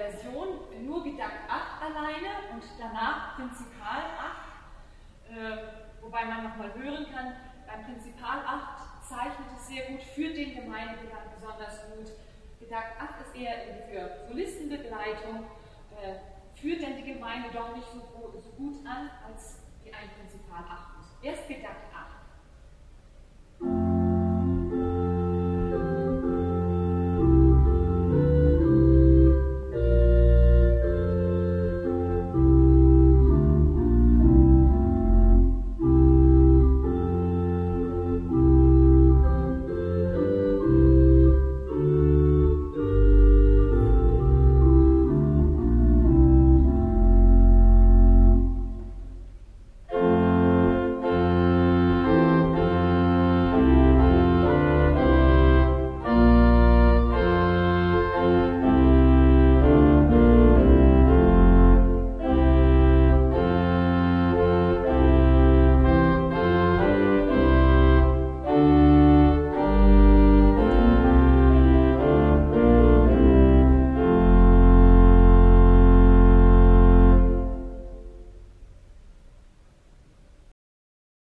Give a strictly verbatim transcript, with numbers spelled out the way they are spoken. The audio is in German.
Version nur Gedakt acht alleine und danach Prinzipal acht, äh, wobei man nochmal hören kann, beim Prinzipal acht zeichnet es sehr gut, führt den Gemeindegedanken besonders gut. Gedakt acht ist eher für Solistenbegleitung, äh, führt denn die Gemeinde doch nicht so, so gut an, als die ein Prinzipal acht ist. Erst Gedakt